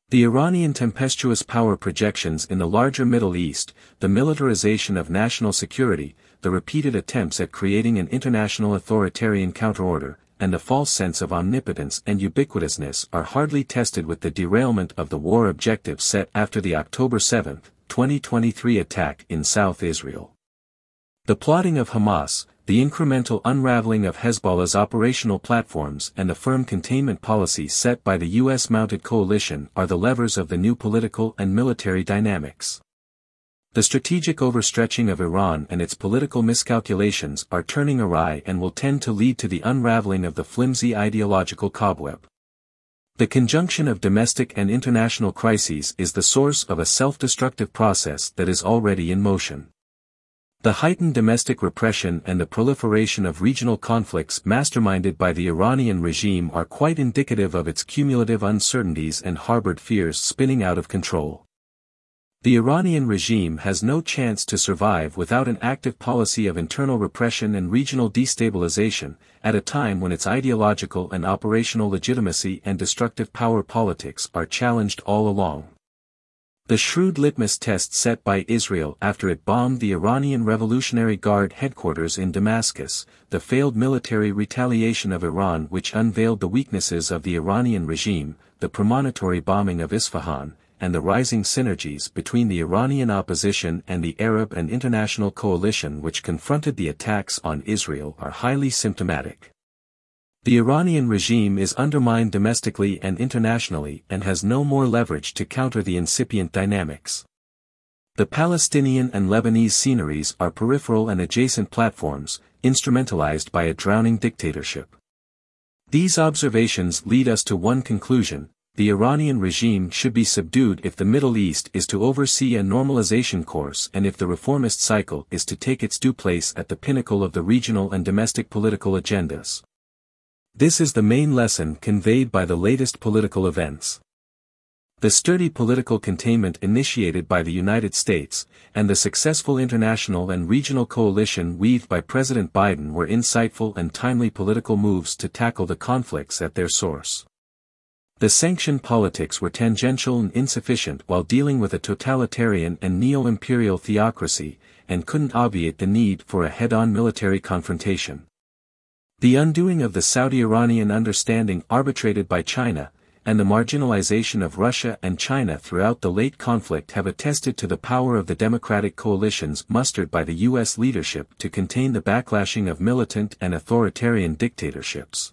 The Iranian tempestuous power projections in the larger Middle East, the militarization of national security, the repeated attempts at creating an international authoritarian counterorder, and the false sense of omnipotence and ubiquitousness are hardly tested with the derailment of the war objectives set after the October 7, 2023 attack in South Israel. The plotting of Hamas, the incremental unraveling of Hezbollah's operational platforms and the firm containment policy set by the U.S.-mounted coalition are the levers of the new political and military dynamics. The strategic overstretching of Iran and its political miscalculations are turning awry and will tend to lead to the unraveling of the flimsy ideological cobweb. The conjunction of domestic and international crises is the source of a self-destructive process that is already in motion. The heightened domestic repression and the proliferation of regional conflicts masterminded by the Iranian regime are quite indicative of its cumulative uncertainties and harbored fears spinning out of control. The Iranian regime has no chance to survive without an active policy of internal repression and regional destabilization, at a time when its ideological and operational legitimacy and destructive power politics are challenged all along. The shrewd litmus test set by Israel after it bombed the Iranian Revolutionary Guard headquarters in Damascus, the failed military retaliation of Iran which unveiled the weaknesses of the Iranian regime, the premonitory bombing of Isfahan, and the rising synergies between the Iranian opposition and the Arab and international coalition which confronted the attacks on Israel are highly symptomatic. The Iranian regime is undermined domestically and internationally and has no more leverage to counter the incipient dynamics. The Palestinian and Lebanese sceneries are peripheral and adjacent platforms, instrumentalized by a drowning dictatorship. These observations lead us to one conclusion: the Iranian regime should be subdued if the Middle East is to oversee a normalization course and if the reformist cycle is to take its due place at the pinnacle of the regional and domestic political agendas. This is the main lesson conveyed by the latest political events. The sturdy political containment initiated by the United States, and the successful international and regional coalition weaved by President Biden were insightful and timely political moves to tackle the conflicts at their source. The sanction politics were tangential and insufficient while dealing with a totalitarian and neo-imperial theocracy, and couldn't obviate the need for a head-on military confrontation. The undoing of the Saudi-Iranian understanding arbitrated by China, and the marginalization of Russia and China throughout the late conflict have attested to the power of the democratic coalitions mustered by the U.S. leadership to contain the backlashing of militant and authoritarian dictatorships.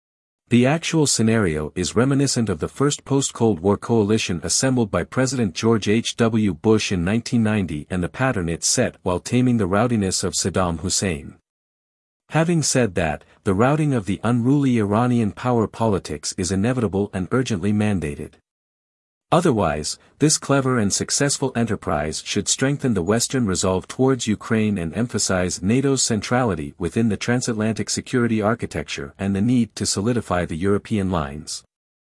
The actual scenario is reminiscent of the first post-Cold War coalition assembled by President George H. W. Bush in 1990 and the pattern it set while taming the rowdiness of Saddam Hussein. Having said that, the routing of the unruly Iranian power politics is inevitable and urgently mandated. Otherwise, this clever and successful enterprise should strengthen the Western resolve towards Ukraine and emphasize NATO's centrality within the transatlantic security architecture and the need to solidify the European lines.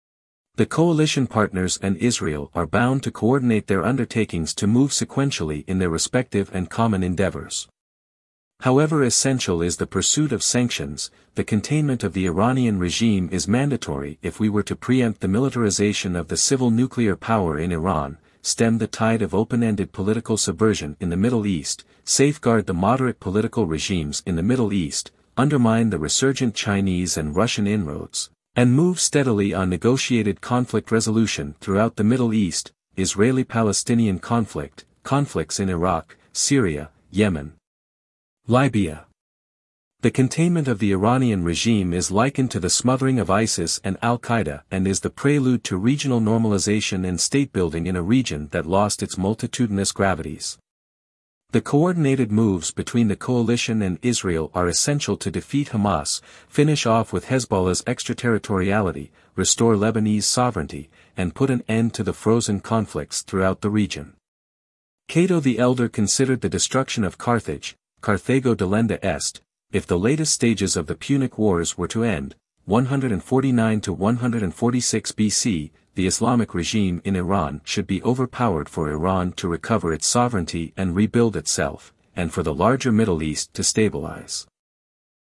The coalition partners and Israel are bound to coordinate their undertakings to move sequentially in their respective and common endeavors. However essential is the pursuit of sanctions, the containment of the Iranian regime is mandatory if we were to preempt the militarization of the civil nuclear power in Iran, stem the tide of open-ended political subversion in the Middle East, safeguard the moderate political regimes in the Middle East, undermine the resurgent Chinese and Russian inroads, and move steadily on negotiated conflict resolution throughout the Middle East, Israeli-Palestinian conflict, conflicts in Iraq, Syria, Yemen, Libya. The containment of the Iranian regime is likened to the smothering of ISIS and Al-Qaeda and is the prelude to regional normalization and state-building in a region that lost its multitudinous gravities. The coordinated moves between the coalition and Israel are essential to defeat Hamas, finish off with Hezbollah's extraterritoriality, restore Lebanese sovereignty, and put an end to the frozen conflicts throughout the region. Cato the Elder considered the destruction of Carthage, Carthago delenda est, if the latest stages of the Punic Wars were to end, 149 to 146 BC, the Islamic regime in Iran should be overpowered for Iran to recover its sovereignty and rebuild itself, and for the larger Middle East to stabilize.